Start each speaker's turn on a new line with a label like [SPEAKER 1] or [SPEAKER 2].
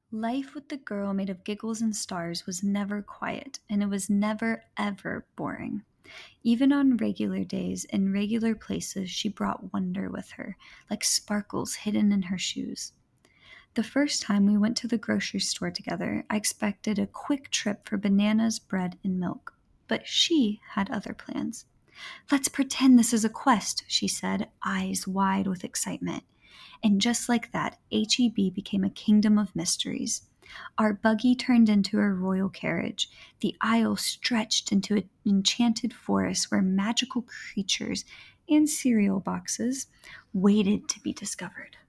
[SPEAKER 1] Life with the girl made of giggles and stars was never quiet, and it was never, ever boring. Even on regular days in regular places, she brought wonder with her, like sparkles hidden in her shoes. The first time we went to the grocery store together, I expected a quick trip for bananas, bread, and milk. But she had other plans. "Let's pretend this is a quest," she said, eyes wide with excitement. And just like that, HEB became a kingdom of mysteries. Our buggy turned into a royal carriage. The aisle stretched into an enchanted forest where magical creatures and cereal boxes waited to be discovered.